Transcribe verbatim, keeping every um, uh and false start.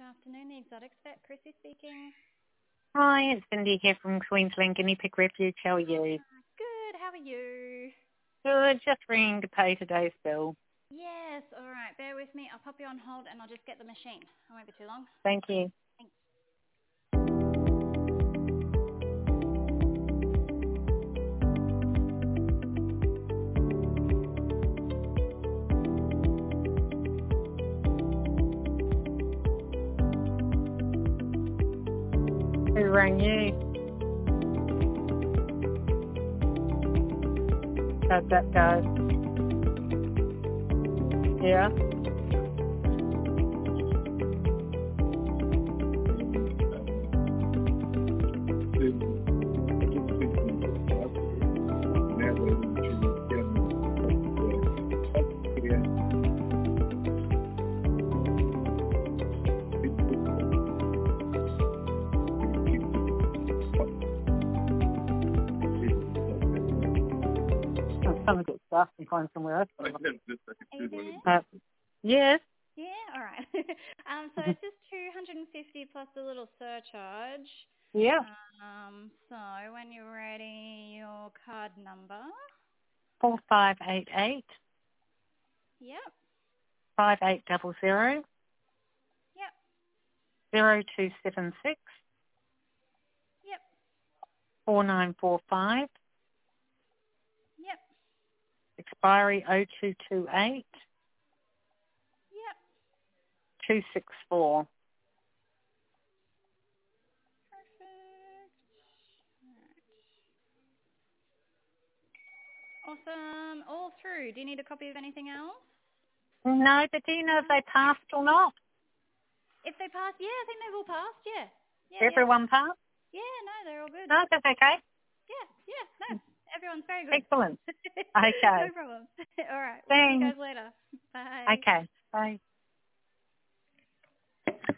afternoon, the Exotics Vet, Chrissy speaking. Hi, it's Cindy here from Queensland Guinea Pig Refuge. How are you? Good, how are you? Good, just ringing to pay today's bill. Yes, all right, bear with me. I'll pop you on hold and I'll just get the machine. I won't be too long. Thank you. Thanks. Who rang you? How'd that go? Yeah? I'm trying to get stuff and find somewhere else. Are you there? Uh, yes? Yeah, all right. um, so it's just two hundred fifty plus a little surcharge. Yeah. Um, so when you're ready, your card number. Four five eight eight Yep, five eight double zero yep, zero two seven six yep, four nine four five. yep, Expiry oh two two eight yep. two six four. Perfect. Awesome. All through. Do you need a copy of anything else? No, but do you know if they passed or not? If they pass, yeah, I think they've all passed. Yeah. Yeah, Everyone passed? yeah. Yeah, no, they're all good. No, that's okay. Yeah, yeah, no. Everyone's very good. Excellent. Okay. No problem. All right. See you Thanks. guys later. Bye. Okay. Bye.